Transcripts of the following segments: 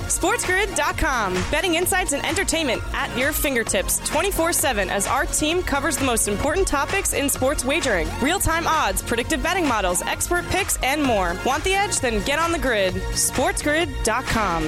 SportsGrid.com. Betting insights and entertainment at your fingertips 24/7 as our team covers the most important topics in sports wagering. Real-time odds, predictive betting models, expert picks, and more. Want the edge? Then get on the grid. SportsGrid.com.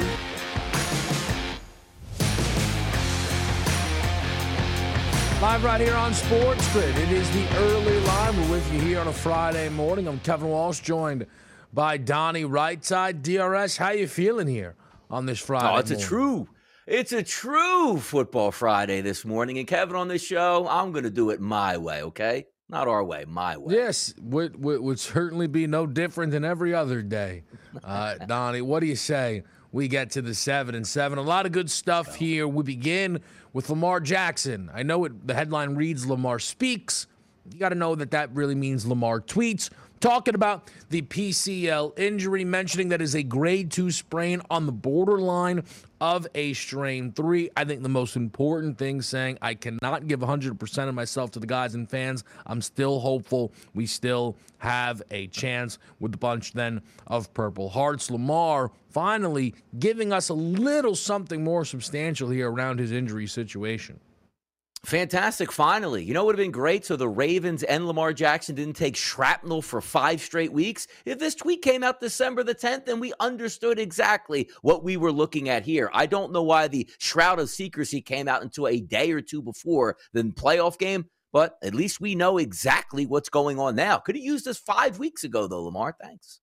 Live right here on Sports Grid. It is the early line. We're with you here on a Friday morning. I'm Kevin Walsh, joined by Donnie Rightside. DRS, how you feeling here on this Friday morning? It's a true football Friday this morning. And Kevin, on this show, I'm going to do it my way, okay? Not our way, my way. Yes, would certainly be no different than every other day. Donnie, what do you say? We get to the 7-7. A lot of good stuff here. We begin with Lamar Jackson. I know the headline reads Lamar Speaks. You got to know that really means Lamar Tweets. Talking about the PCL injury, mentioning that is a grade 2 sprain on the borderline of a strain 3. I think the most important thing, saying I cannot give 100% of myself to the guys and fans. I'm still hopeful we still have a chance with the bunch then of Purple Hearts. Lamar finally giving us a little something more substantial here around his injury situation. Fantastic, finally. You know what would have been great? So the Ravens and Lamar Jackson didn't take shrapnel for 5 straight weeks. If this tweet came out December the 10th, then we understood exactly what we were looking at here. I don't know why the shroud of secrecy came out until a day or two before the playoff game, but at least we know exactly what's going on now. Could have used this 5 weeks ago, though, Lamar. Thanks.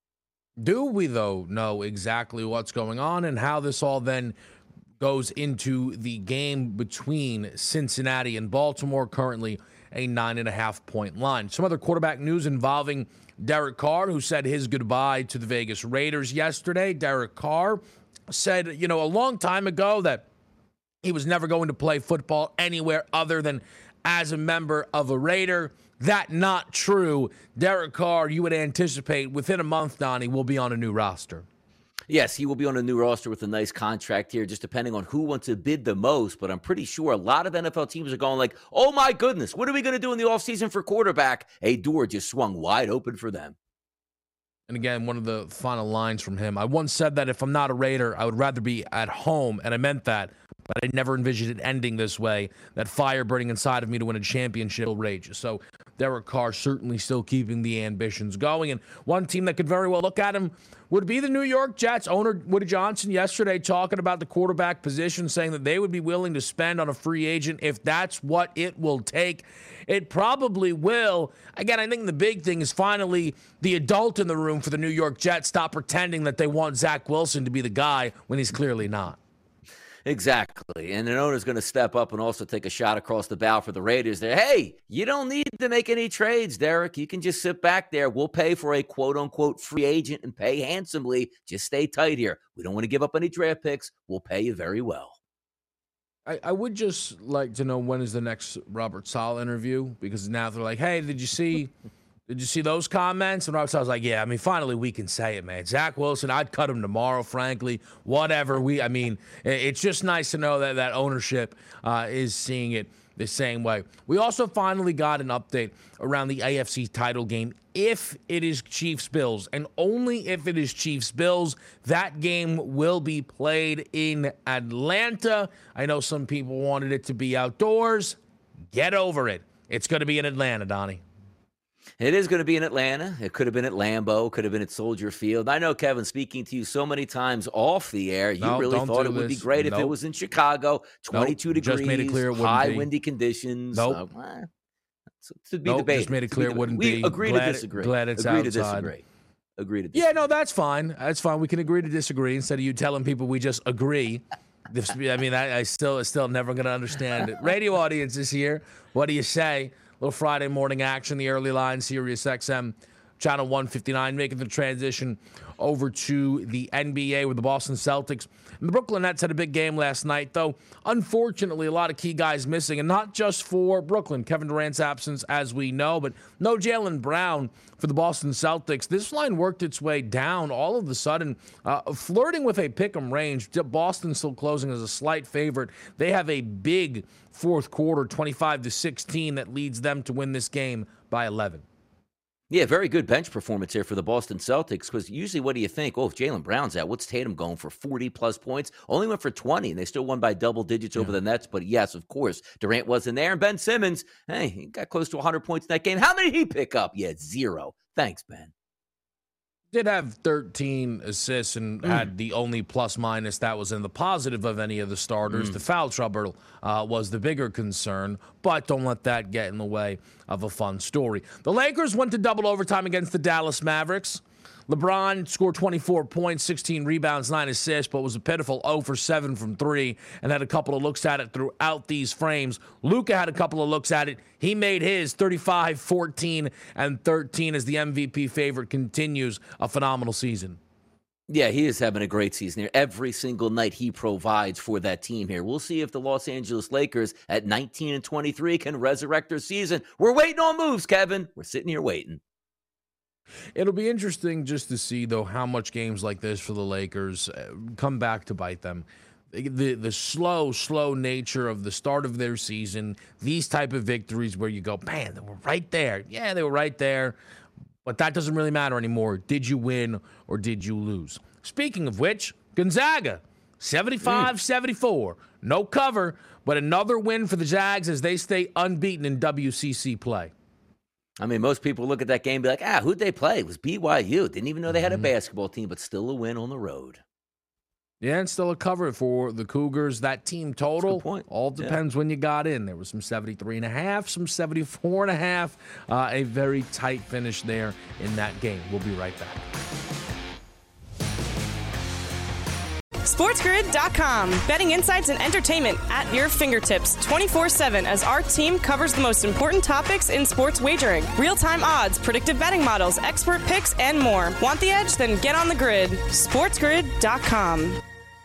Do we, though, know exactly what's going on and how this all then goes into the game between Cincinnati and Baltimore, currently a 9.5-point line? Some other quarterback news involving Derek Carr, who said his goodbye to the Vegas Raiders yesterday. Derek Carr said, a long time ago that he was never going to play football anywhere other than as a member of a Raider. That not true. Derek Carr, you would anticipate within a month, Donnie, will be on a new roster. Yes, he will be on a new roster with a nice contract here, just depending on who wants to bid the most. But I'm pretty sure a lot of NFL teams are going like, oh, my goodness, what are we going to do in the offseason for quarterback? A door just swung wide open for them. And again, one of the final lines from him, I once said that if I'm not a Raider, I would rather be at home, and I meant that. But I never envisioned it ending this way, that fire burning inside of me to win a championship rages. So Derek Carr certainly still keeping the ambitions going. And one team that could very well look at him would be the New York Jets. Owner Woody Johnson yesterday talking about the quarterback position, saying that they would be willing to spend on a free agent if that's what it will take. It probably will. Again, I think the big thing is finally the adult in the room for the New York Jets stop pretending that they want Zach Wilson to be the guy when he's clearly not. Exactly. And an owner's going to step up and also take a shot across the bow for the Raiders there. Hey, you don't need to make any trades, Derek. You can just sit back there. We'll pay for a quote-unquote free agent and pay handsomely. Just stay tight here. We don't want to give up any draft picks. We'll pay you very well. I would just like to know when is the next Robert Saleh interview, because now they're like, hey, did you see those comments? And Robert Saleh's like, yeah, finally we can say it, man. Zach Wilson, I'd cut him tomorrow, frankly. Whatever. It's just nice to know that ownership is seeing it the same way. We also finally got an update around the AFC title game. If it is Chiefs-Bills, and only if it is Chiefs-Bills, that game will be played in Atlanta. I know some people wanted it to be outdoors. Get over it. It's going to be in Atlanta, Donnie. It is going to be in Atlanta. It could have been at Lambeau. Could have been at Soldier Field. I know, Kevin, speaking to you so many times off the air, you really thought it would be great if it was in Chicago, 22 degrees, just made it clear it high windy conditions. To be debated. Just made it clear it wouldn't be. We agree to disagree. Glad it's agree outside. To disagree. Agree to disagree. Yeah, no, that's fine. That's fine. We can agree to disagree instead of you telling people we just agree. I still never going to understand it. Radio audience is here. What do you say? Little Friday morning action, the early line, Sirius XM, channel 159, making the transition over to the NBA with the Boston Celtics. And the Brooklyn Nets had a big game last night, though unfortunately a lot of key guys missing, and not just for Brooklyn. Kevin Durant's absence, as we know, but no Jaylen Brown for the Boston Celtics. This line worked its way down all of a sudden, flirting with a pick'em range. Boston still closing as a slight favorite. They have a big fourth quarter, 25-16, that leads them to win this game by 11. Yeah, very good bench performance here for the Boston Celtics because usually what do you think? Oh, if Jaylen Brown's out, what's Tatum going for 40-plus points? Only went for 20, and they still won by double digits over the Nets. But yes, of course, Durant wasn't there. And Ben Simmons, hey, he got close to 100 points in that game. How many did he pick up? Yeah, 0. Thanks, Ben. Did have 13 assists and had the only plus minus that was in the positive of any of the starters. The foul trouble was the bigger concern, but don't let that get in the way of a fun story. The Lakers went to double overtime against the Dallas Mavericks. LeBron scored 24 points, 16 rebounds, 9 assists, but was a pitiful 0 for 7 from 3 and had a couple of looks at it throughout these frames. Luka had a couple of looks at it. He made his 35, 14, and 13 as the MVP favorite continues a phenomenal season. Yeah, he is having a great season here. Every single night he provides for that team here. We'll see if the Los Angeles Lakers at 19-23 can resurrect their season. We're waiting on moves, Kevin. We're sitting here waiting. It'll be interesting just to see, though, how much games like this for the Lakers come back to bite them. The slow nature of the start of their season, these type of victories where you go, man, they were right there. Yeah, they were right there, but that doesn't really matter anymore. Did you win or did you lose? Speaking of which, Gonzaga, 75-74. No cover, but another win for the Zags as they stay unbeaten in WCC play. I mean, most people look at that game and be like, who'd they play? It was BYU. Didn't even know they had a basketball team, but still a win on the road. Yeah, and still a cover for the Cougars. That team total all depends when you got in. There was some 73.5, some 74.5. A very tight finish there in that game. We'll be right back. SportsGrid.com. Betting insights and entertainment at your fingertips 24/7 as our team covers the most important topics in sports wagering. Real-time odds, predictive betting models, expert picks, and more. Want the edge? Then get on the grid. SportsGrid.com.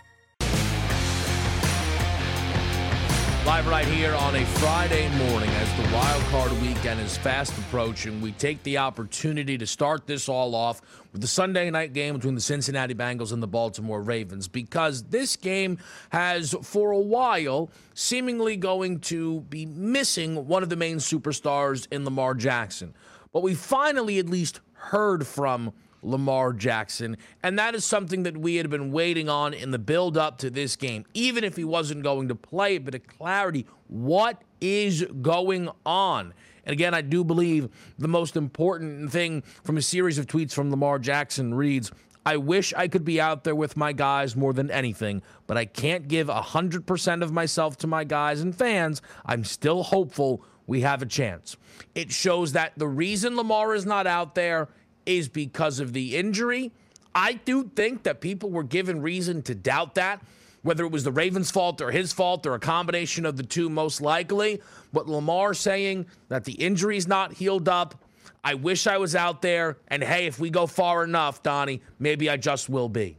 Live right here on a Friday morning as the wild card weekend is fast approaching. We take the opportunity to start this all off with the Sunday night game between the Cincinnati Bengals and the Baltimore Ravens, because this game has, for a while, seemingly going to be missing one of the main superstars in Lamar Jackson. But we finally at least heard from Lamar Jackson, and that is something that we had been waiting on in the build-up to this game. Even if he wasn't going to play, a bit of clarity. What is going on? And again, I do believe the most important thing from a series of tweets from Lamar Jackson reads, I wish I could be out there with my guys more than anything, but I can't give 100% of myself to my guys and fans. I'm still hopeful we have a chance. It shows that the reason Lamar is not out there is because of the injury. I do think that people were given reason to doubt that, whether it was the Ravens' fault or his fault or a combination of the two most likely. But Lamar saying that the injury's not healed up, I wish I was out there, and hey, if we go far enough, Donnie, maybe I just will be.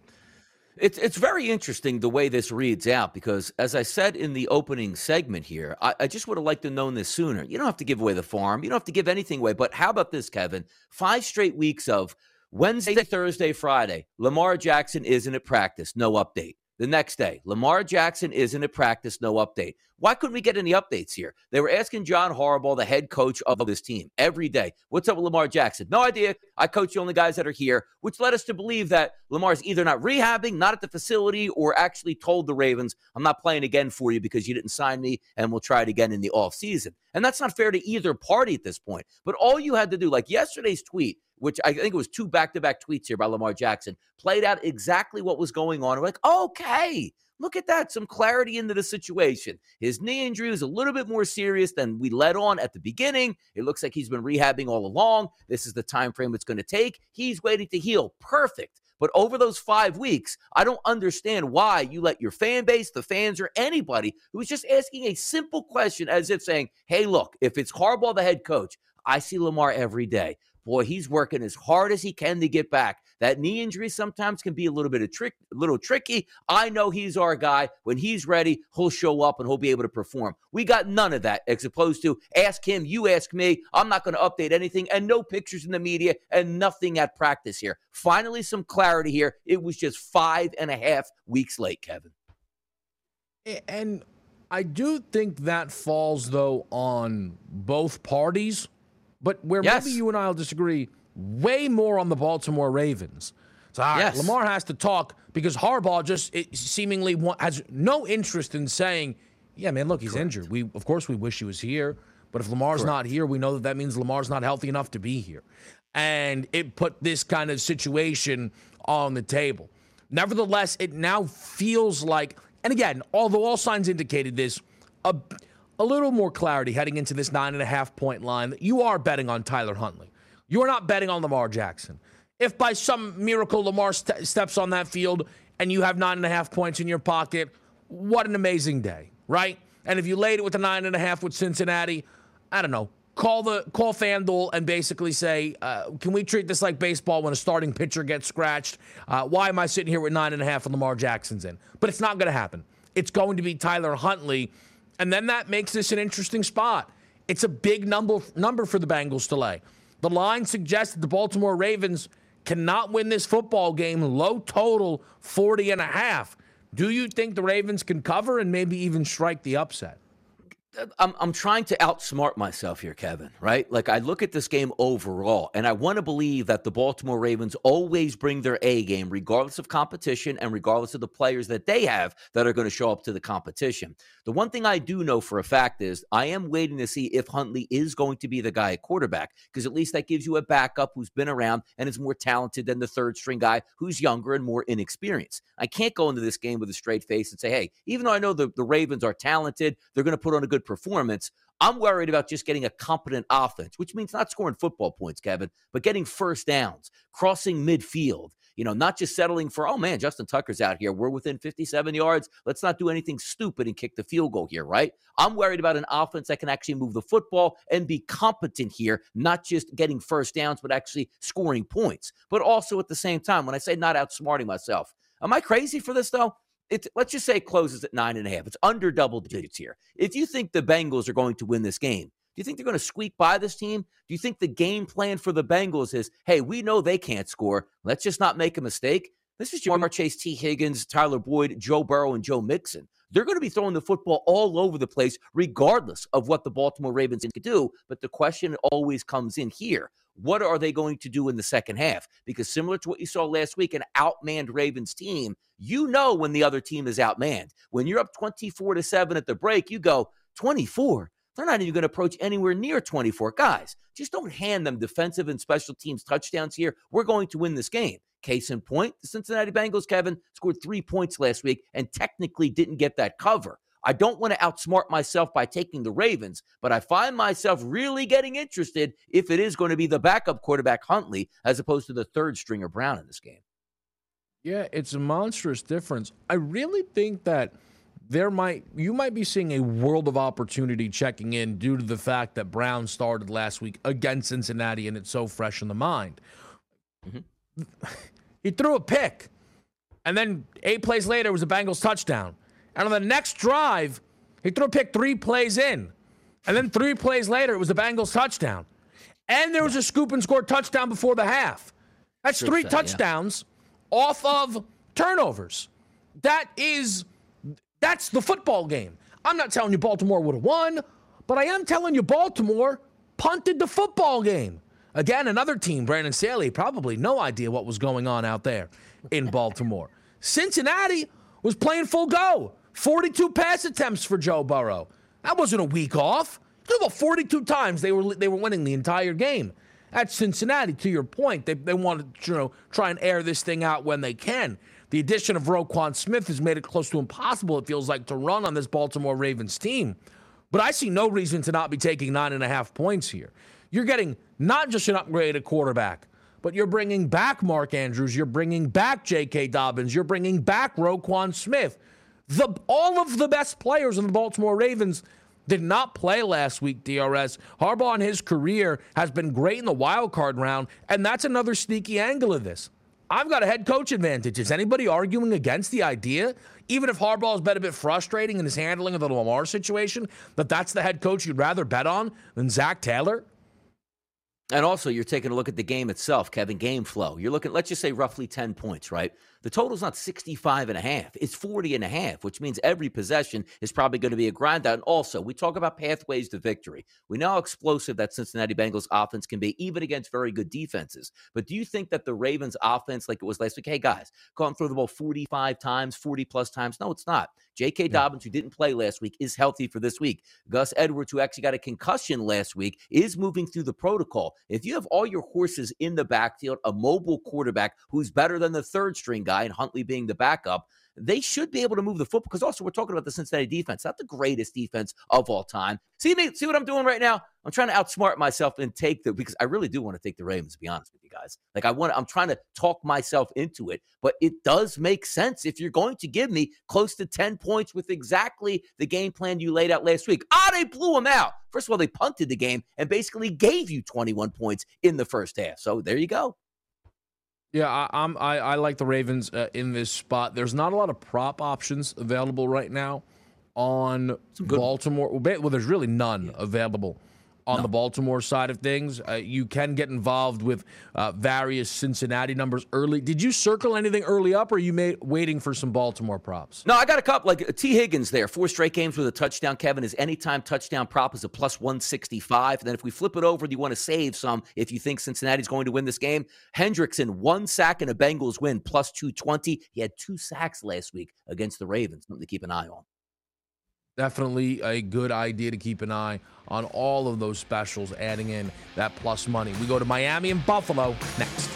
It's very interesting the way this reads out because, as I said in the opening segment here, I just would have liked to have known this sooner. You don't have to give away the farm. You don't have to give anything away. But how about this, Kevin? 5 straight weeks of Wednesday, Thursday, Friday, Lamar Jackson isn't at practice, no update. The next day, Lamar Jackson isn't at practice, no update. Why couldn't we get any updates here? They were asking John Harbaugh, the head coach of this team, every day, what's up with Lamar Jackson? No idea. I coach the only guys that are here, which led us to believe that Lamar's either not rehabbing, not at the facility, or actually told the Ravens, I'm not playing again for you because you didn't sign me, and we'll try it again in the offseason. And that's not fair to either party at this point. But all you had to do, like yesterday's tweet, which I think it was 2 back-to-back tweets here by Lamar Jackson, played out exactly what was going on. We're like, okay, look at that, some clarity into the situation. His knee injury was a little bit more serious than we led on at the beginning. It looks like he's been rehabbing all along. This is the time frame it's going to take. He's waiting to heal. Perfect. But over those 5 weeks, I don't understand why you let your fan base, the fans, or anybody who was just asking a simple question as if saying, hey, look, if it's Harbaugh, the head coach, I see Lamar every day. Boy, he's working as hard as he can to get back. That knee injury sometimes can be a little tricky. I know he's our guy. When he's ready, he'll show up and he'll be able to perform. We got none of that, as opposed to ask him, you ask me. I'm not going to update anything, and no pictures in the media and nothing at practice here. Finally, some clarity here. It was just 5.5 weeks late, Kevin. And I do think that falls, though, on both parties. but where maybe you and I will disagree way more on the Baltimore Ravens. So Lamar has to talk because Harbaugh just seemingly has no interest in saying, yeah, man, look, he's injured. Of course, we wish he was here. But if Lamar's not here, we know that means Lamar's not healthy enough to be here. And it put this kind of situation on the table. Nevertheless, it now feels like, and again, although all signs indicated this, a little more clarity heading into this 9.5-point line that you are betting on Tyler Huntley. You are not betting on Lamar Jackson. If by some miracle Lamar steps on that field and you have 9.5 points in your pocket, what an amazing day, right? And if you laid it with the 9.5 with Cincinnati, I don't know, call FanDuel and basically say, can we treat this like baseball when a starting pitcher gets scratched? Why am I sitting here with 9.5 and Lamar Jackson's in? But it's not going to happen. It's going to be Tyler Huntley, and then that makes this an interesting spot. It's a big number for the Bengals to lay. The line suggests that the Baltimore Ravens cannot win this football game, low total 40.5. Do you think the Ravens can cover and maybe even strike the upset? I'm trying to outsmart myself here, Kevin, right? Like, I look at this game overall, and I want to believe that the Baltimore Ravens always bring their A game, regardless of competition and regardless of the players that they have that are going to show up to the competition. The one thing I do know for a fact is I am waiting to see if Huntley is going to be the guy at quarterback, because at least that gives you a backup who's been around and is more talented than the third-string guy who's younger and more inexperienced. I can't go into this game with a straight face and say, hey, even though I know the Ravens are talented, they're going to put on a good performance, I'm worried about just getting a competent offense, which means not scoring football points, Kevin, but getting first downs, crossing midfield, not just settling for, oh man, Justin Tucker's out here. We're within 57 yards. Let's not do anything stupid and kick the field goal here, right? I'm worried about an offense that can actually move the football and be competent here, not just getting first downs, but actually scoring points. But also at the same time, when I say not outsmarting myself, am I crazy for this though? Let's just say it closes at 9.5. It's under double digits here. If you think the Bengals are going to win this game, do you think they're going to squeak by this team? Do you think the game plan for the Bengals is, hey, we know they can't score. Let's just not make a mistake? This is Ja'Marr Chase, T. Higgins, Tyler Boyd, Joe Burrow, and Joe Mixon. They're going to be throwing the football all over the place, regardless of what the Baltimore Ravens can do. But the question always comes in here. What are they going to do in the second half? Because similar to what you saw last week, an outmanned Ravens team, when the other team is outmanned. When you're up 24-7 at the break, you go, 24? They're not even going to approach anywhere near 24. Guys, just don't hand them defensive and special teams touchdowns here. We're going to win this game. Case in point, the Cincinnati Bengals, Kevin, scored 3 points last week and technically didn't get that cover. I don't want to outsmart myself by taking the Ravens, but I find myself really getting interested if it is going to be the backup quarterback Huntley as opposed to the third stringer Brown in this game. Yeah, it's a monstrous difference. I really think that you might be seeing a world of opportunity checking in due to the fact that Brown started last week against Cincinnati and it's so fresh in the mind. Mm-hmm. He threw a pick, and then 8 plays later it was a Bengals touchdown. And on the next drive, he threw a pick 3 plays in. And then 3 plays later, it was the Bengals touchdown. And there was a scoop and score touchdown before the half. That's 3 touchdowns off of turnovers. That's the football game. I'm not telling you Baltimore would have won, but I am telling you Baltimore punted the football game. Again, another team, Brandon Staley, probably no idea what was going on out there in Baltimore. Cincinnati was playing full go. 42 pass attempts for Joe Burrow. That wasn't a week off. About 42 times they were winning the entire game. At Cincinnati, to your point, they want to try and air this thing out when they can. The addition of Roquan Smith has made it close to impossible, it feels like, to run on this Baltimore Ravens team. But I see no reason to not be taking 9.5 points here. You're getting not just an upgraded quarterback, but you're bringing back Mark Andrews, you're bringing back J.K. Dobbins, you're bringing back Roquan Smith. All of the best players of the Baltimore Ravens did not play last week, DRS. Harbaugh in his career has been great in the wild card round, and that's another sneaky angle of this. I've got a head coach advantage. Is anybody arguing against the idea, even if Harbaugh's been a bit frustrating in his handling of the Lamar situation, that's the head coach you'd rather bet on than Zach Taylor? And also, you're taking a look at the game itself, Kevin, game flow. You're looking, let's just say roughly 10 points, right? The total's not 65.5. It's 40.5, which means every possession is probably going to be a grind out. And also, we talk about pathways to victory. We know how explosive that Cincinnati Bengals offense can be, even against very good defenses. But do you think that the Ravens offense, like it was last week, hey guys, go and throw the ball 45 times, 40 plus times? No, it's not. J.K. Dobbins, who didn't play last week, is healthy for this week. Gus Edwards, who actually got a concussion last week, is moving through the protocol. If you have all your horses in the backfield, a mobile quarterback who's better than the third string guy, and Huntley being the backup, they should be able to move the football. Because also, we're talking about the Cincinnati defense, not the greatest defense of all time. See what I'm doing right now? I'm trying to outsmart myself and take because I really do want to take the Ravens, to be honest with you guys. Like I'm trying to talk myself into it, but it does make sense if you're going to give me close to 10 points with exactly the game plan you laid out last week. They blew them out. First of all, they punted the game and basically gave you 21 points in the first half. So there you go. Yeah, I like the Ravens in this spot. There's not a lot of prop options available right now on Baltimore. Well, there's really none available on the Baltimore side of things. You can get involved with various Cincinnati numbers early. Did you circle anything early up, or are you waiting for some Baltimore props? No, I got a couple. Like T. Higgins there, 4 straight games with a touchdown. Kevin, his anytime touchdown prop is a plus 165. And then if we flip it over, you want to save some if you think Cincinnati's going to win this game. Hendrickson, 1 sack and a Bengals win, plus 220. He had 2 sacks last week against the Ravens. Something to keep an eye on. Definitely a good idea to keep an eye on all of those specials, adding in that plus money. We go to Miami and Buffalo next.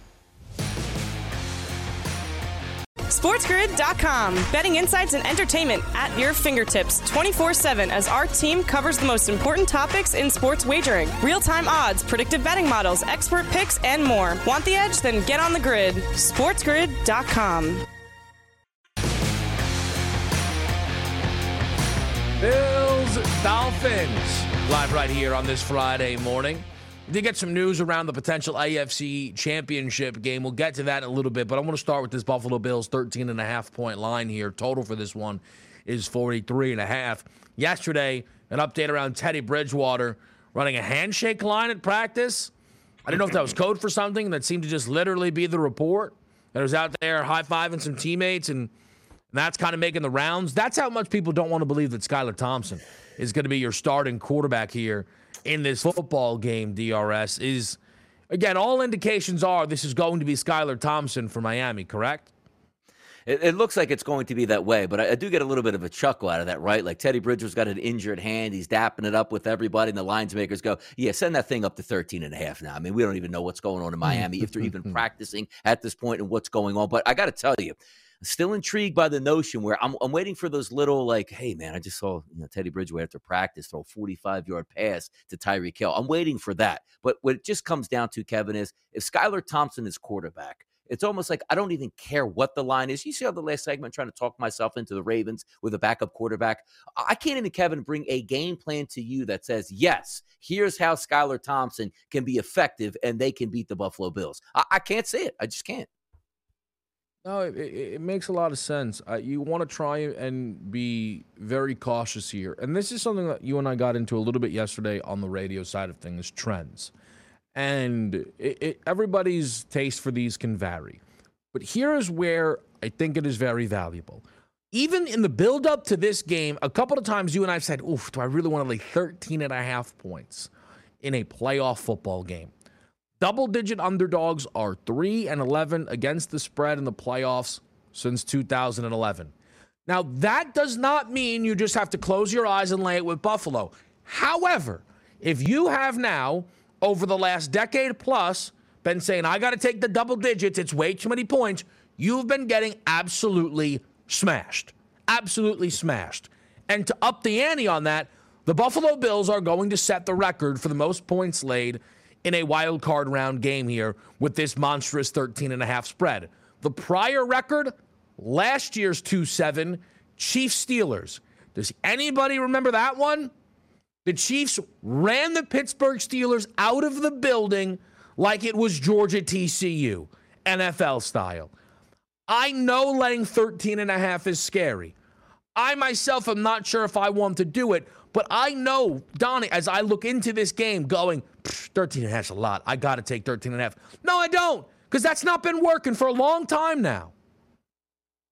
SportsGrid.com. Betting insights and entertainment at your fingertips 24/7 as our team covers the most important topics in sports wagering. Real-time odds, predictive betting models, expert picks, and more. Want the edge? Then get on the grid. SportsGrid.com. Bills, Dolphins, live right here on this Friday morning. We did get some news around the potential AFC Championship game. We'll get to that in a little bit, but I want to start with this Buffalo Bills 13.5-point line here. Total for this one is 43.5. Yesterday, an update around Teddy Bridgewater running a handshake line at practice. I didn't know if that was code for something. That seemed to just literally be the report. That was out there high-fiving some teammates, and that's kind of making the rounds. That's how much people don't want to believe that Skylar Thompson is going to be your starting quarterback here in this football game, DRS. Is, again, all indications are this is going to be Skylar Thompson for Miami, correct? It looks like it's going to be that way, but I do get a little bit of a chuckle out of that, right? Like Teddy Bridgewater's got an injured hand. He's dapping it up with everybody, and the lines makers go, yeah, send that thing up to 13.5 now. I mean, we don't even know what's going on in Miami, if they're even practicing at this point and what's going on. But I got to tell you, still intrigued by the notion where I'm waiting for those little, like, hey, man, I just saw Teddy Bridgewater after practice throw a 45-yard pass to Tyreek Hill. I'm waiting for that. But what it just comes down to, Kevin, is if Skylar Thompson is quarterback, it's almost like I don't even care what the line is. You see how the last segment trying to talk myself into the Ravens with a backup quarterback? I can't even, Kevin, bring a game plan to you that says, yes, here's how Skylar Thompson can be effective and they can beat the Buffalo Bills. I can't say it. I just can't. No, it makes a lot of sense. You want to try and be very cautious here. And this is something that you and I got into a little bit yesterday on the radio side of things, trends. And everybody's taste for these can vary. But here is where I think it is very valuable. Even in the build-up to this game, a couple of times you and I have said, oof, do I really want to lay 13.5 points in a playoff football game? Double-digit underdogs are 3-11 against the spread in the playoffs since 2011. Now, that does not mean you just have to close your eyes and lay it with Buffalo. However, if you have now, over the last decade plus, been saying, I got to take the double digits, it's way too many points, you've been getting absolutely smashed. Absolutely smashed. And to up the ante on that, the Buffalo Bills are going to set the record for the most points laid in a wild card round game here with this monstrous 13.5 spread. The prior record, last year's 2-7, Chiefs-Steelers. Does anybody remember that one? The Chiefs ran the Pittsburgh Steelers out of the building like it was Georgia TCU, NFL style. I know laying 13.5 is scary. I myself am not sure if I want to do it, but I know, Donnie, as I look into this game going, 13.5 is a lot. I got to take 13.5. No, I don't, because that's not been working for a long time now.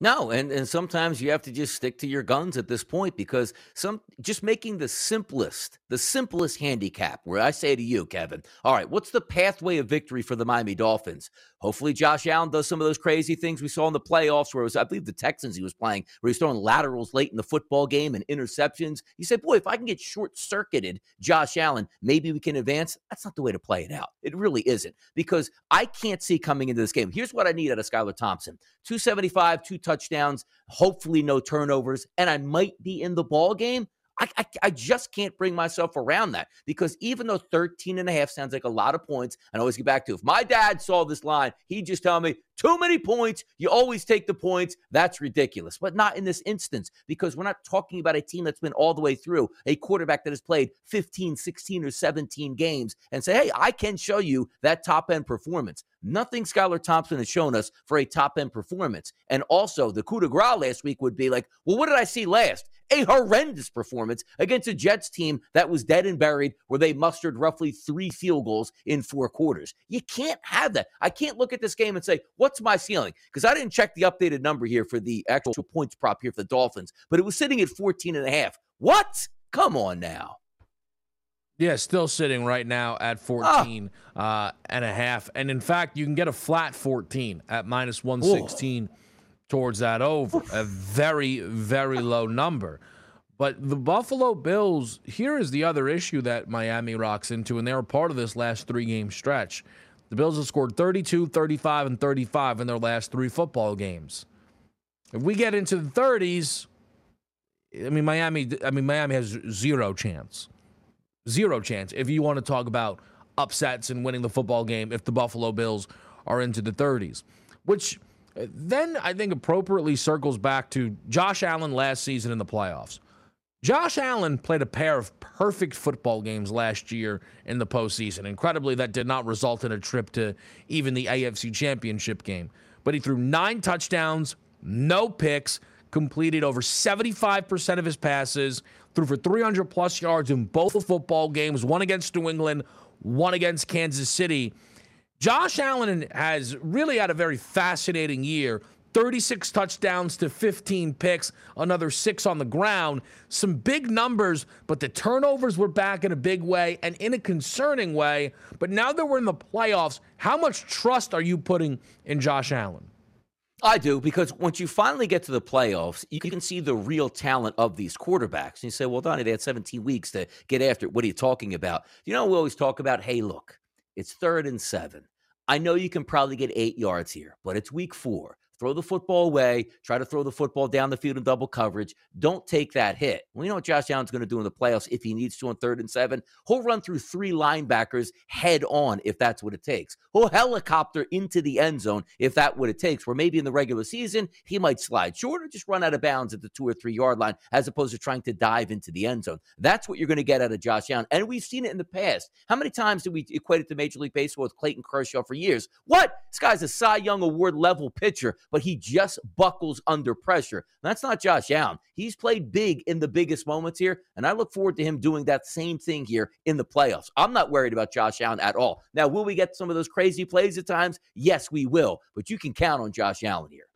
No, and sometimes you have to just stick to your guns at this point because just making the simplest handicap where I say to you, Kevin, all right, what's the pathway of victory for the Miami Dolphins? Hopefully Josh Allen does some of those crazy things we saw in the playoffs where it was, I believe the Texans he was playing, where he's throwing laterals late in the football game and interceptions. You say, boy, if I can get short-circuited Josh Allen, maybe we can advance. That's not the way to play it out. It really isn't because I can't see coming into this game. Here's what I need out of Skylar Thompson. 275, 2 touchdowns, hopefully no turnovers, and I might be in the ball game. I just can't bring myself around that because even though 13.5 sounds like a lot of points, and I always get back to if my dad saw this line, he'd just tell me, too many points. You always take the points. That's ridiculous. But not in this instance because we're not talking about a team that's been all the way through, a quarterback that has played 15, 16, or 17 games and say, hey, I can show you that top-end performance. Nothing Skylar Thompson has shown us for a top-end performance. And also, the coup de grace last week would be like, well, what did I see last? A horrendous performance against a Jets team that was dead and buried where they mustered roughly 3 field goals in 4 quarters. You can't have that. I can't look at this game and say, what's my ceiling? Because I didn't check the updated number here for the actual points prop here for the Dolphins, but it was sitting at 14.5. What? Come on now. Yeah, still sitting right now at 14 and a half. And in fact, you can get a flat 14 at minus 116 towards that over. A very, very low number. But the Buffalo Bills, here is the other issue that Miami rocks into, and they were part of this last 3-game stretch. The Bills have scored 32, 35, and 35 in their last 3 football games. If we get into the 30s, Miami has zero chance. Zero chance if you want to talk about upsets and winning the football game if the Buffalo Bills are into the 30s, which then I think appropriately circles back to Josh Allen last season in the playoffs. Josh Allen played a pair of perfect football games last year in the postseason. Incredibly, that did not result in a trip to even the AFC Championship game. But he threw 9 touchdowns, no picks, completed over 75% of his passes, threw for 300-plus yards in both football games, one against New England, one against Kansas City. Josh Allen has really had a very fascinating year. 36 touchdowns to 15 picks, another 6 on the ground. Some big numbers, but the turnovers were back in a big way and in a concerning way. But now that we're in the playoffs, how much trust are you putting in Josh Allen? I do, because once you finally get to the playoffs, you can see the real talent of these quarterbacks. And you say, well, Donnie, they had 17 weeks to get after it. What are you talking about? We always talk about, hey, look, it's 3rd and 7. I know you can probably get 8 yards here, but it's week 4. Throw the football away. Try to throw the football down the field in double coverage. Don't take that hit. We know what Josh Allen's going to do in the playoffs if he needs to on 3rd and 7. He'll run through 3 linebackers head on if that's what it takes. He'll helicopter into the end zone if that's what it takes, where maybe in the regular season, he might slide short or just run out of bounds at the 2 or 3 yard line as opposed to trying to dive into the end zone. That's what you're going to get out of Josh Allen. And we've seen it in the past. How many times did we equate it to Major League Baseball with Clayton Kershaw for years? What? This guy's a Cy Young Award level pitcher, but he just buckles under pressure. That's not Josh Allen. He's played big in the biggest moments here, and I look forward to him doing that same thing here in the playoffs. I'm not worried about Josh Allen at all. Now, will we get some of those crazy plays at times? Yes, we will, but you can count on Josh Allen here.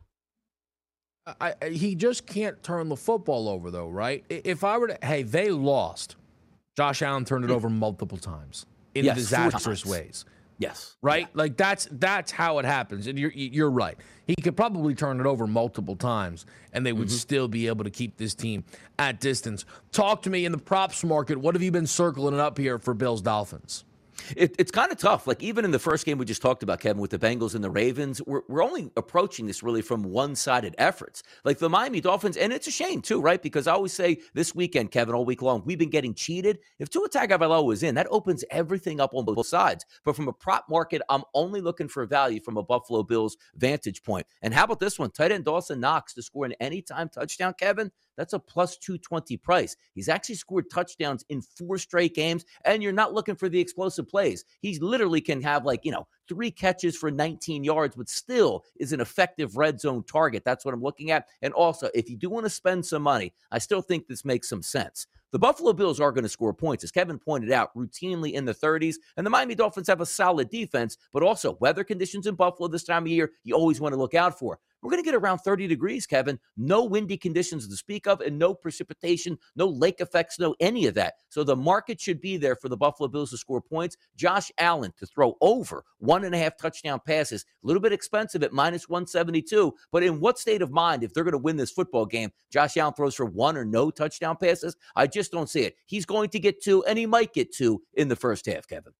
He just can't turn the football over, though, right? If I were to, hey, they lost. Josh Allen turned it over multiple times in disastrous ways. Yes. Right? Yeah. Like that's how it happens. And you're right. He could probably turn it over multiple times and they would still be able to keep this team at distance. Talk to me in the props market. What have you been circling up here for Bills Dolphins? It's kind of tough. Like even in the first game we just talked about, Kevin, with the Bengals and the Ravens, we're only approaching this really from one-sided efforts. Like the Miami Dolphins, and it's a shame too, right? Because I always say this weekend, Kevin, all week long, we've been getting cheated. If Tua Tagovailoa was in, that opens everything up on both sides. But from a prop market, I'm only looking for value from a Buffalo Bills vantage point. And how about this one? Tight end Dawson Knox to score an anytime touchdown, Kevin. That's a plus 220 price. He's actually scored touchdowns in 4 straight games, and you're not looking for the explosive plays. He literally can have 3 catches for 19 yards, but still is an effective red zone target. That's what I'm looking at. And also, if you do want to spend some money, I still think this makes some sense. The Buffalo Bills are going to score points, as Kevin pointed out, routinely in the 30s. And the Miami Dolphins have a solid defense, but also weather conditions in Buffalo this time of year, you always want to look out for. we're going to get around 30 degrees, Kevin. No windy conditions to speak of, and no precipitation, no lake effects, no any of that. So the market should be there for the Buffalo Bills to score points. Josh Allen to throw over 1.5 touchdown passes. A little bit expensive at minus 172, but in what state of mind, if they're going to win this football game, Josh Allen throws for 1 or no touchdown passes? I just don't see it. He's going to get 2, and he might get 2 in the first half, Kevin.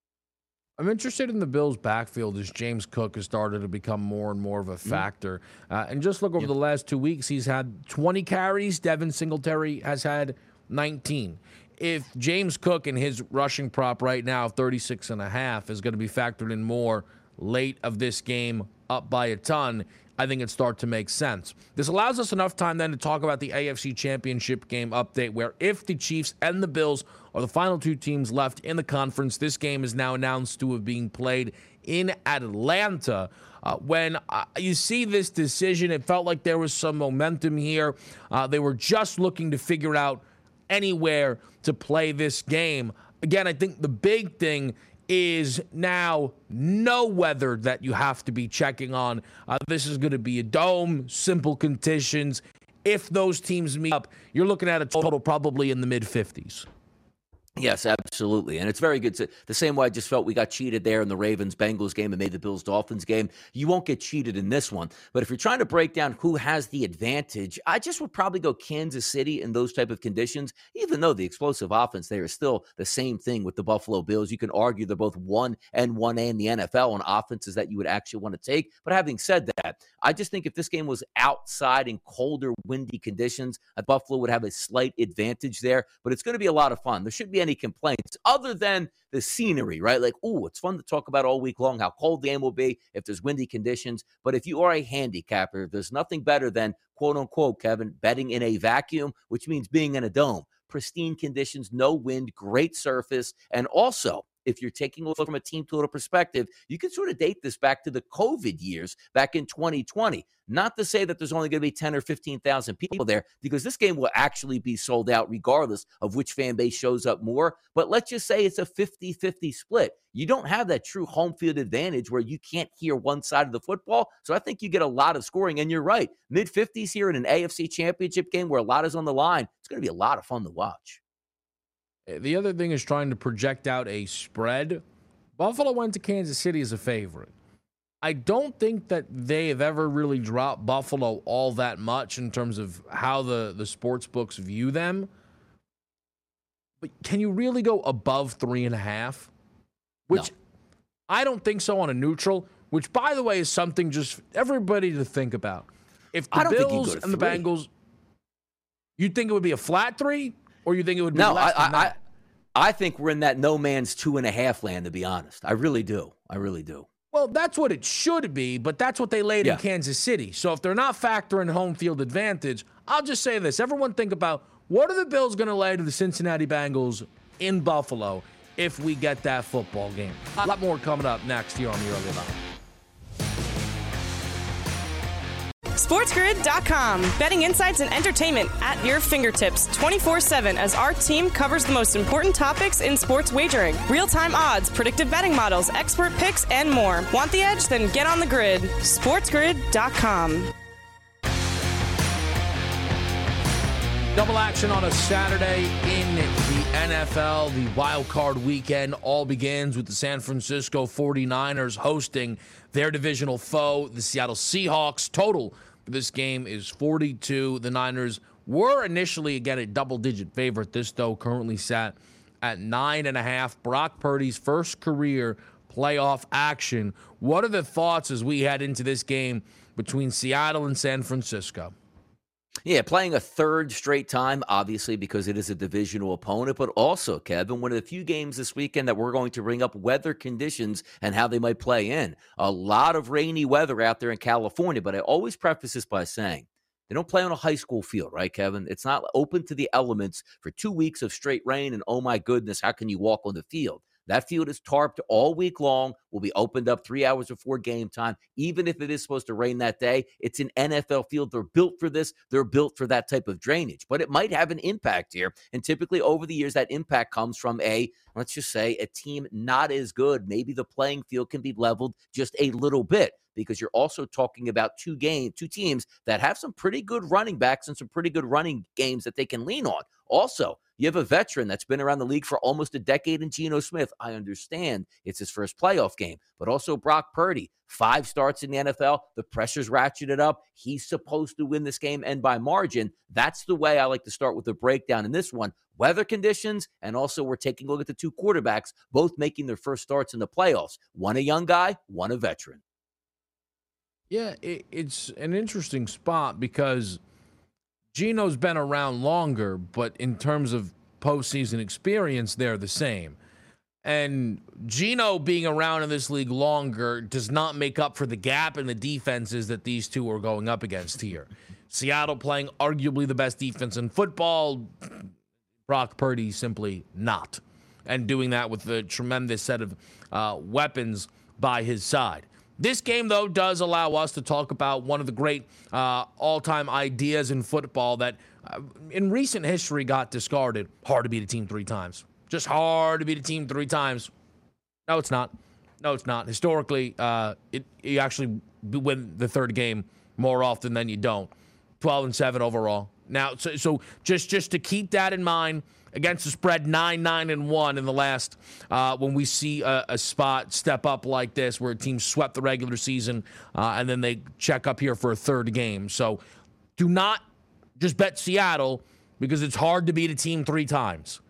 I'm interested in the Bills' backfield as James Cook has started to become more and more of a factor. And just look over the last 2 weeks, he's had 20 carries. Devin Singletary has had 19. If James Cook and his rushing prop right now, 36.5, is going to be factored in more late of this game, up by a ton, I think it starts to make sense. This allows us enough time then to talk about the AFC Championship game update, where if the Chiefs and the Bills are the final 2 teams left in the conference, this game is now announced to have been played in Atlanta. When you see this decision, it felt like there was some momentum here. They were just looking to figure out anywhere to play this game. Again, I think the big thing is now no weather that you have to be checking on. This is going to be a dome, simple conditions. If those teams meet up, you're looking at a total probably in the mid-50s. Yes, absolutely. And it's very good. The same way I just felt we got cheated there in the Ravens-Bengals game and made the Bills-Dolphins game. You won't get cheated in this one. But if you're trying to break down who has the advantage, I just would probably go Kansas City in those type of conditions, even though the explosive offense there is still the same thing with the Buffalo Bills. You can argue they're both 1 and 1A in the NFL on offenses that you would actually want to take. But having said that, I just think if this game was outside in colder, windy conditions, Buffalo would have a slight advantage there. But it's going to be a lot of fun. There shouldn't be any complaints other than the scenery, right? Like, it's fun to talk about all week long how cold the game will be if there's windy conditions. But if you are a handicapper, there's nothing better than, quote unquote, Kevin, betting in a vacuum, which means being in a dome. Pristine conditions, no wind, great surface. And also, if you're taking a look from a team total perspective, you can sort of date this back to the COVID years back in 2020. Not to say that there's only going to be 10 or 15,000 people there, because this game will actually be sold out regardless of which fan base shows up more. But let's just say it's a 50-50 split. You don't have that true home field advantage where you can't hear one side of the football. So I think you get a lot of scoring. And you're right, mid-50s here in an AFC Championship game where a lot is on the line. It's going to be a lot of fun to watch. The other thing is trying to project out a spread. Buffalo went to Kansas City as a favorite. I don't think that they have ever really dropped Buffalo all that much in terms of how the sports books view them. But can you really go above 3.5? Which, no. I don't think so on a neutral, which, by the way, is something just everybody to think about. If the Bills and the Bengals, you think it would be a flat 3? Or you think it would be less than that? I think we're in that no man's 2.5 land, to be honest. I really do. Well, that's what it should be, but that's what they laid in Kansas City. So if they're not factoring home field advantage, I'll just say this. Everyone think about, what are the Bills going to lay to the Cincinnati Bengals in Buffalo if we get that football game? A lot more coming up next here on the Early Line. SportsGrid.com. Betting insights and entertainment at your fingertips 24/7 as our team covers the most important topics in sports wagering. Real-time odds, predictive betting models, expert picks, and more. Want the edge? Then get on the grid. SportsGrid.com. Double action on a Saturday in the NFL. The wild card weekend all begins with the San Francisco 49ers hosting their divisional foe, the Seattle Seahawks. Total for this game is 42. The Niners were initially, again, a double-digit favorite. This, though, currently sat at 9.5. Brock Purdy's first career playoff action. What are the thoughts as we head into this game between Seattle and San Francisco? Yeah, playing a third straight time, obviously, because it is a divisional opponent, but also, Kevin, one of the few games this weekend that we're going to bring up weather conditions and how they might play in. A lot of rainy weather out there in California, but I always preface this by saying they don't play on a high school field, right, Kevin? It's not open to the elements for 2 weeks of straight rain, and oh my goodness, how can you walk on the field? That field is tarped all week long, will be opened up 3 hours before game time. Even if it is supposed to rain that day, it's an NFL field. They're built for this. They're built for that type of drainage. But it might have an impact here. And typically over the years, that impact comes from let's just say, a team not as good. Maybe the playing field can be leveled just a little bit, because you're also talking about two teams that have some pretty good running backs and some pretty good running games that they can lean on. Also, you have a veteran that's been around the league for almost a decade in Geno Smith. I understand it's his first playoff game, but also Brock Purdy, 5 starts in the NFL. The pressure's ratcheted up. He's supposed to win this game, and by margin. That's the way I like to start with the breakdown in this one. Weather conditions, and also we're taking a look at the 2 quarterbacks, both making their first starts in the playoffs. One a young guy, one a veteran. Yeah, it's an interesting spot because Geno's been around longer, but in terms of postseason experience, they're the same. And Geno being around in this league longer does not make up for the gap in the defenses that these two are going up against here. Seattle playing arguably the best defense in football. Brock Purdy simply not. And doing that with a tremendous set of weapons by his side. This game, though, does allow us to talk about one of the great all-time ideas in football that in recent history got discarded. Hard to beat a team 3 times. Just hard to beat a team 3 times. No, it's not. No, it's not. Historically, you actually win the third game more often than you don't. 12-7 overall. Now, so just to keep that in mind, against the spread 9-1 in the last, when we see a spot step up like this where a team swept the regular season and then they check up here for a third game. So do not just bet Seattle because it's hard to beat a team 3 times.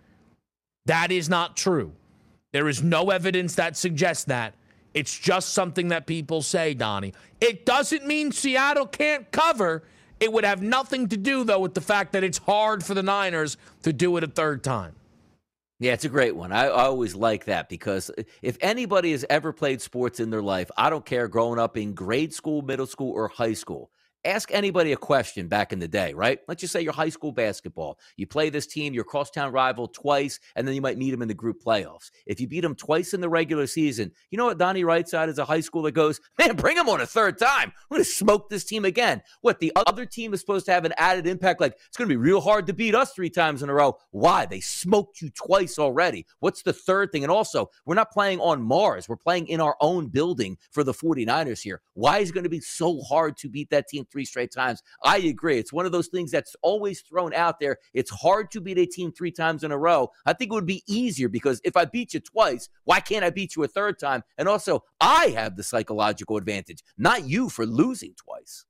That is not true. There is no evidence that suggests that. It's just something that people say, Donnie. It doesn't mean Seattle can't cover. It would have nothing to do, though, with the fact that it's hard for the Niners to do it a third time. Yeah, it's a great one. I always like that because if anybody has ever played sports in their life, I don't care growing up in grade school, middle school, or high school. Ask anybody a question back in the day, right? Let's just say your high school basketball. You play this team, your crosstown rival twice, and then you might meet them in the group playoffs. If you beat them twice in the regular season, you know what Donnie Wright's side is a high schooler goes, man, bring them on a third time. We're going to smoke this team again. What, the other team is supposed to have an added impact? Like, it's going to be real hard to beat us 3 times in a row. Why? They smoked you twice already. What's the third thing? And also, we're not playing on Mars. We're playing in our own building for the 49ers here. Why is it going to be so hard to beat that team 3 straight times? I agree. It's one of those things that's always thrown out there. It's hard to beat a team 3 times in a row. I think it would be easier because if I beat you twice, why can't I beat you a third time? And also, I have the psychological advantage, not you for losing twice.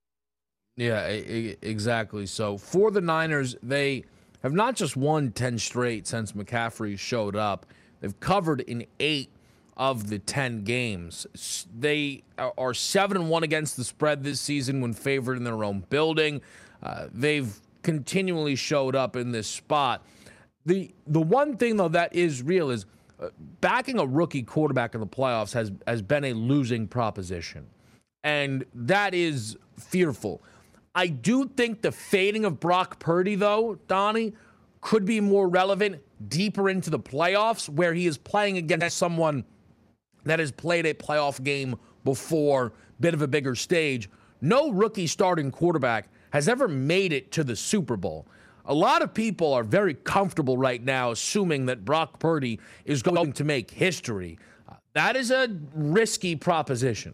Yeah, exactly. So for the Niners, they have not just won 10 straight since McCaffrey showed up. They've covered in 8 of the 10 games. They are 7-1 against the spread this season when favored in their own building. They've continually showed up in this spot. The one thing, though, that is real is backing a rookie quarterback in the playoffs has been a losing proposition. And that is fearful. I do think the fading of Brock Purdy, though, Donnie, could be more relevant deeper into the playoffs where he is playing against someone that has played a playoff game before, bit of a bigger stage. No rookie starting quarterback has ever made it to the Super Bowl. A lot of people are very comfortable right now assuming that Brock Purdy is going to make history. That is a risky proposition.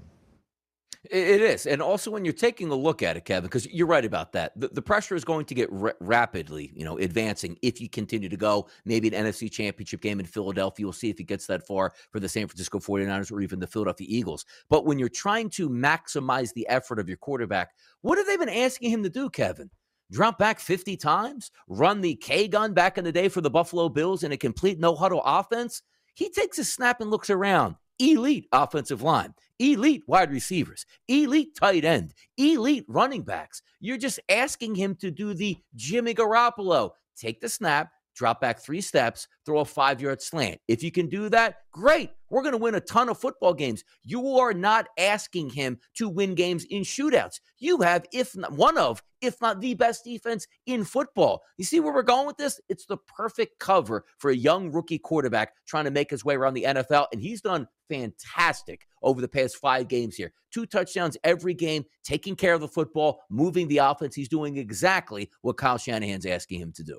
It is. And also when you're taking a look at it, Kevin, because you're right about that, the pressure is going to get rapidly, advancing if you continue to go. Maybe an NFC championship game in Philadelphia. We'll see if he gets that far for the San Francisco 49ers or even the Philadelphia Eagles. But when you're trying to maximize the effort of your quarterback, what have they been asking him to do, Kevin? Drop back 50 times? Run the K-gun back in the day for the Buffalo Bills in a complete no-huddle offense? He takes a snap and looks around. Elite offensive line, elite wide receivers, elite tight end, elite running backs. You're just asking him to do the Jimmy Garoppolo. Take the snap, drop back 3 steps, throw a 5-yard slant. If you can do that, great. We're going to win a ton of football games. You are not asking him to win games in shootouts. You have, if not the best defense in football. You see where we're going with this? It's the perfect cover for a young rookie quarterback trying to make his way around the NFL, and he's done fantastic over the past 5 games here. 2 touchdowns every game, taking care of the football, moving the offense. He's doing exactly what Kyle Shanahan's asking him to do.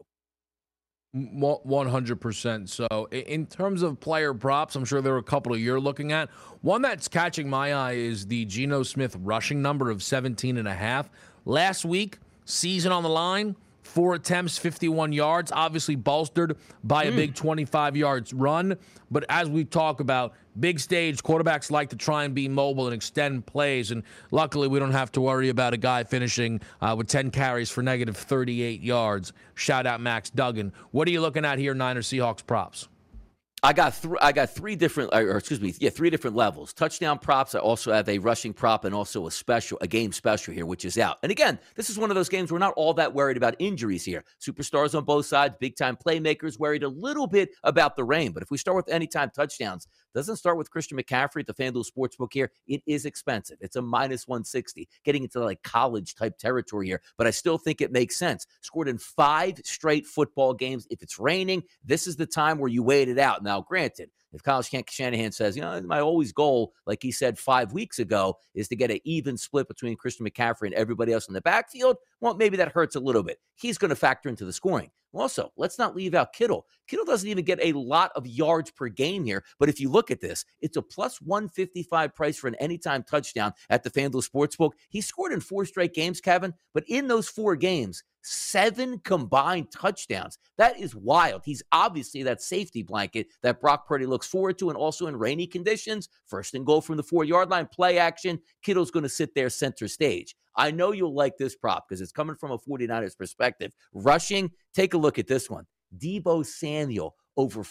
100%. So in terms of player props, I'm sure there are a couple of you're looking at. One that's catching my eye is the Geno Smith rushing number of 17.5. Last week, season on the line, 4 attempts, 51 yards, obviously bolstered by a big 25 yards run. But as we talk about big stage, quarterbacks like to try and be mobile and extend plays. And luckily, we don't have to worry about a guy finishing with 10 carries for negative 38 yards. Shout out Max Duggan. What are you looking at here, Niners Seahawks props? I got 3 different, three different levels. Touchdown props. I also have a rushing prop and also a game special here, which is out. And again, this is one of those games we're not all that worried about injuries here. Superstars on both sides, big-time playmakers, worried a little bit about the rain. But if we start with anytime touchdowns, doesn't start with Christian McCaffrey at the FanDuel Sportsbook here. It is expensive. It's a minus 160, getting into like college-type territory here. But I still think it makes sense. Scored in 5 straight football games. If it's raining, this is the time where you wait it out. Now, granted, if Kyle Shanahan says, my always goal, like he said 5 weeks ago, is to get an even split between Christian McCaffrey and everybody else in the backfield, well, maybe that hurts a little bit. He's going to factor into the scoring. Also, let's not leave out Kittle. Kittle doesn't even get a lot of yards per game here, but if you look at this, it's a plus 155 price for an anytime touchdown at the FanDuel Sportsbook. He scored in 4 straight games, Kevin, but in those 4 games, 7 combined touchdowns. That is wild. He's obviously that safety blanket that Brock Purdy looks forward to, and also in rainy conditions, 1st and goal from the 4-yard line, play action, Kittle's going to sit there center stage. I know you'll like this prop because it's coming from a 49ers perspective. Rushing, take a look at this one. Deebo Samuel over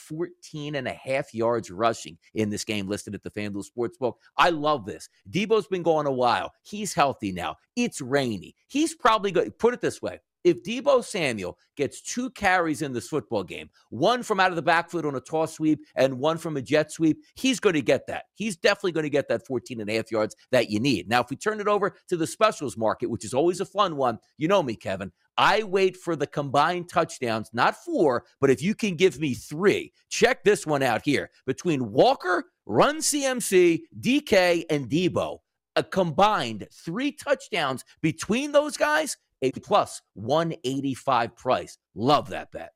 14.5 yards rushing in this game listed at the FanDuel Sportsbook. I love this. Deebo's been going a while. He's healthy now. It's rainy. He's probably going to put it this way. If Deebo Samuel gets 2 carries in this football game, 1 from out of the backfield on a toss sweep and 1 from a jet sweep, he's going to get that. He's definitely going to get that 14.5 yards that you need. Now, if we turn it over to the specials market, which is always a fun one, you know me, Kevin, I wait for the combined touchdowns, not 4, but if you can give me 3, check this one out here. Between Walker, Run CMC, DK, and Deebo, a combined 3 touchdowns between those guys, a plus 185 price. Love that bet.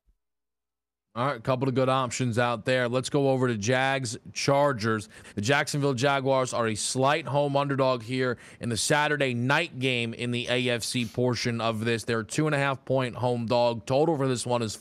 All right, a couple of good options out there. Let's go over to Jags Chargers. The Jacksonville Jaguars are a slight home underdog here in the Saturday night game in the AFC portion of this. They're a 2.5-point home dog. Total for this one is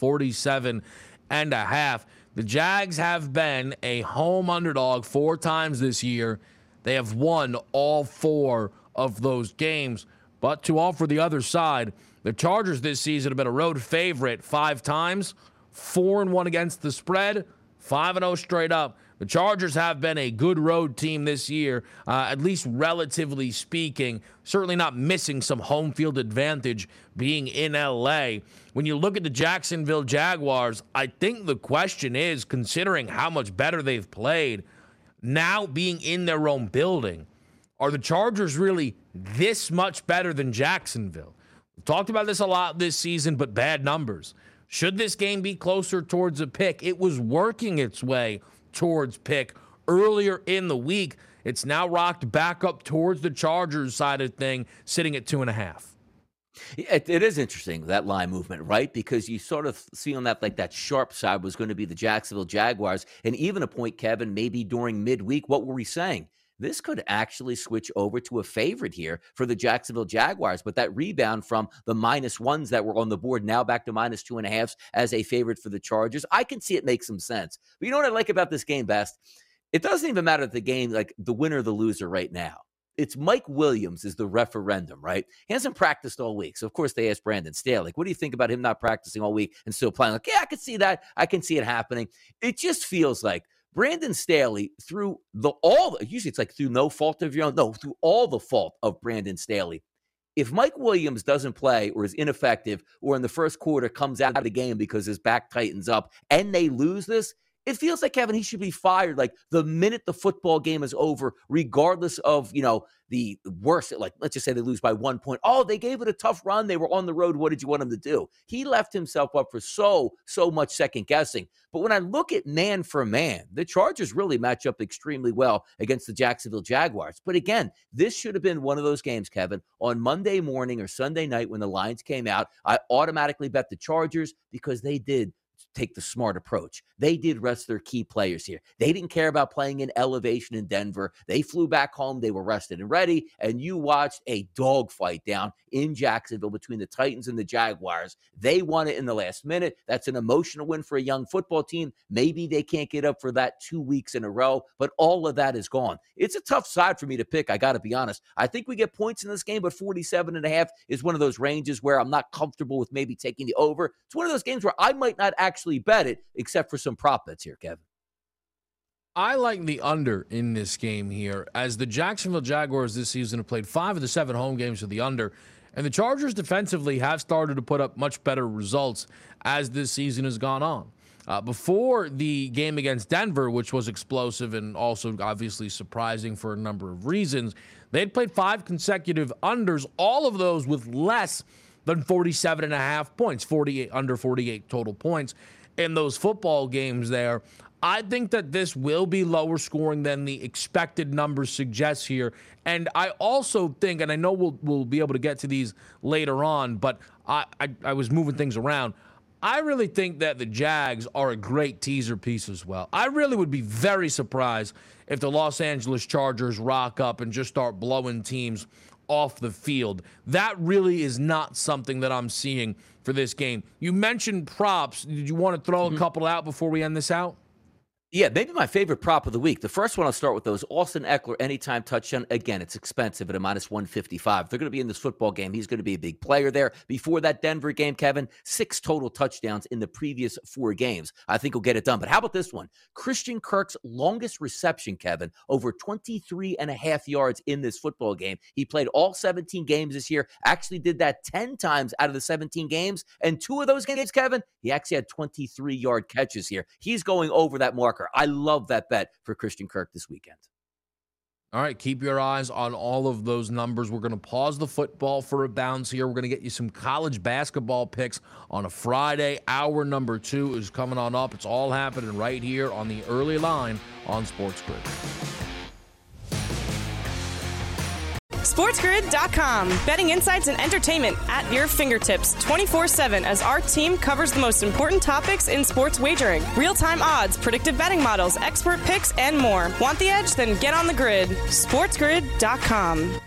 47.5. The Jags have been a home underdog 4 times this year. They have won all 4 of those games. But to offer the other side, the Chargers this season have been a road favorite 5 times, 4-1 against the spread, 5-0 straight up. The Chargers have been a good road team this year, at least relatively speaking, certainly not missing some home field advantage being in LA. When you look at the Jacksonville Jaguars, I think the question is, considering how much better they've played, now being in their own building, are the Chargers really this much better than Jacksonville? We've talked about this a lot this season, but bad numbers. Should this game be closer towards a pick? It was working its way towards pick earlier in the week. It's now rocked back up towards the Chargers side of thing, sitting at 2.5. It is interesting, that line movement, right? Because you sort of see on that, like that sharp side was going to be the Jacksonville Jaguars. And even a point, Kevin, maybe during midweek, what were we saying? This could actually switch over to a favorite here for the Jacksonville Jaguars. But that rebound from the -1s that were on the board now back to -2.5s as a favorite for the Chargers, I can see it make some sense. But you know what I like about this game best? It doesn't even matter the game, like the winner or the loser right now. It's Mike Williams is the referendum, right? He hasn't practiced all week. So, of course, they asked Brandon Staley, what do you think about him not practicing all week and still playing? Like, yeah, I can see that. I can see it happening. It just feels like Brandon Staley, through usually it's like through no fault of your own. No, through all the fault of Brandon Staley, If Mike Williams doesn't play or is ineffective or in the first quarter comes out of the game because his back tightens up and they lose this, it feels like, Kevin, he should be fired like the minute the football game is over, regardless of, the worst. Like, let's just say they lose by 1 point. Oh, they gave it a tough run. They were on the road. What did you want him to do? He left himself up for so much second guessing. But when I look at man for man, the Chargers really match up extremely well against the Jacksonville Jaguars. But again, this should have been one of those games, Kevin, on Monday morning or Sunday night when the lines came out. I automatically bet the Chargers because they did take the smart approach. They did rest their key players here. They didn't care about playing in elevation in Denver. They flew back home. They were rested and ready. And you watched a dogfight down in Jacksonville between the Titans and the Jaguars. They won it in the last minute. That's an emotional win for a young football team. Maybe they can't get up for that 2 weeks in a row, but all of that is gone. It's a tough side for me to pick. I got to be honest. I think we get points in this game, but 47.5 is one of those ranges where I'm not comfortable with maybe taking the over. It's one of those games where I might not actually bet it, except for some prop bets here, Kevin. I like the under in this game here, as the Jacksonville Jaguars this season have played 5 of the 7 home games with the under, and the Chargers defensively have started to put up much better results as this season has gone on. Before the game against Denver, which was explosive and also obviously surprising for a number of reasons, they'd played 5 consecutive unders, all of those with less than 47.5 points, under 48 total points in those football games there. I think that this will be lower scoring than the expected numbers suggest here. And I also think, and I know we'll be able to get to these later on, but I was moving things around. I really think that the Jags are a great teaser piece as well. I really would be very surprised if the Los Angeles Chargers rock up and just start blowing teams off the field. That really is not something that I'm seeing for this game. You mentioned props. Did you want to throw a couple out before we end this out? Yeah, maybe my favorite prop of the week. The first one I'll start with, those Austin Eckler anytime touchdown. Again, it's expensive at a minus 155. They're going to be in this football game. He's going to be a big player there. Before that Denver game, Kevin, 6 total touchdowns in the previous 4 games. I think he'll get it done. But how about this one? Christian Kirk's longest reception, Kevin, over 23 and a half yards in this football game. He played all 17 games this year, actually did that 10 times out of the 17 games. And 2 of those games, Kevin, he actually had 23-yard catches here. He's going over that marker. I love that bet for Christian Kirk this weekend. All right, keep your eyes on all of those numbers. We're going to pause the football for a bounce here. We're going to get you some college basketball picks on a Friday. Hour number 2 is coming on up. It's all happening right here on the early line on Sports Grid. SportsGrid.com. Betting insights and entertainment at your fingertips 24/7 as our team covers the most important topics in sports wagering. Real-time odds, predictive betting models, expert picks, and more. Want the edge? Then get on the grid. SportsGrid.com.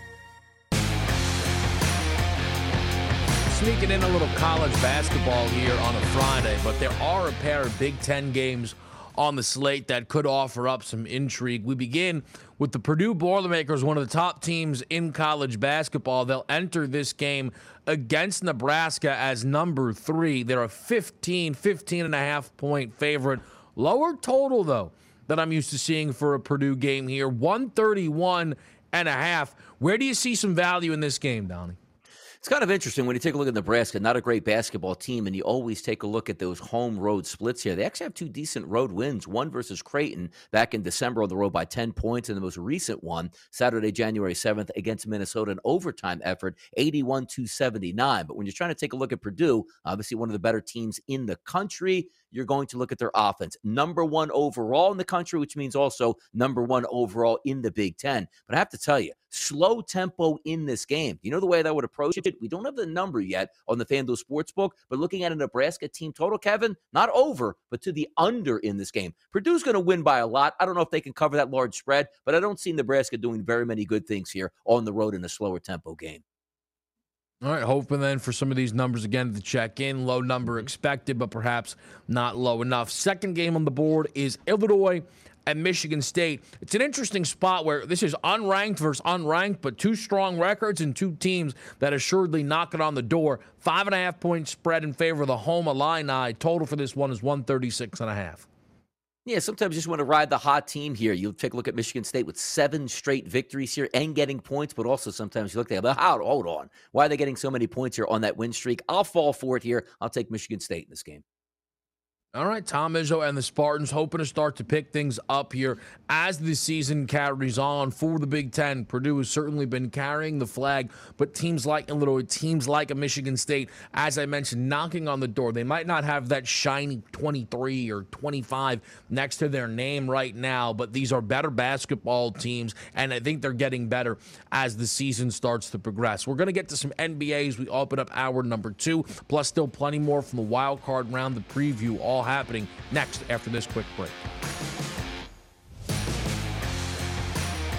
Sneaking in a little college basketball here on a Friday, but there are a pair of Big Ten games on the slate that could offer up some intrigue. We begin with the Purdue Boilermakers, one of the top teams in college basketball. They'll enter this game against Nebraska as number 3. They're a 15 and a half point favorite. Lower total, though, that I'm used to seeing for a Purdue game here, 131 and a half. Where do you see some value in this game, Donnie? It's kind of interesting when you take a look at Nebraska, not a great basketball team, and you always take a look at those home-road splits here. They actually have 2 decent road wins, one versus Creighton back in December on the road by 10 points, and the most recent one, Saturday, January 7th, against Minnesota, an overtime effort, 81-79. But when you're trying to take a look at Purdue, obviously one of the better teams in the country, you're going to look at their offense. Number 1 overall in the country, which means also number 1 overall in the Big Ten. But I have to tell you, slow tempo in this game. You know the way that I would approach it? We don't have the number yet on the FanDuel Sportsbook, but looking at a Nebraska team total, Kevin, not over, but to the under in this game. Purdue's going to win by a lot. I don't know if they can cover that large spread, but I don't see Nebraska doing very many good things here on the road in a slower tempo game. All right, hoping then for some of these numbers again to check in. Low number expected, but perhaps not low enough. Second game on the board is Illinois and Michigan State. It's an interesting spot where this is unranked versus unranked, but 2 strong records and 2 teams that assuredly knock it on the door. 5.5 point spread in favor of the home Illini. Total for this one is 136.5. Yeah, sometimes you just want to ride the hot team here. You take a look at Michigan State with 7 straight victories here and getting points, but also sometimes you look at them, hold on. Why are they getting so many points here on that win streak? I'll fall for it here. I'll take Michigan State in this game. All right, Tom Izzo and the Spartans hoping to start to pick things up here as the season carries on for the Big Ten. Purdue has certainly been carrying the flag, but teams like Illinois, teams like a Michigan State, as I mentioned, knocking on the door. They might not have that shiny 23 or 25 next to their name right now, but these are better basketball teams, and I think they're getting better as the season starts to progress. We're going to get to some NBAs. We open up hour number 2, plus still plenty more from the wild card round, the preview, all happening next after this quick break.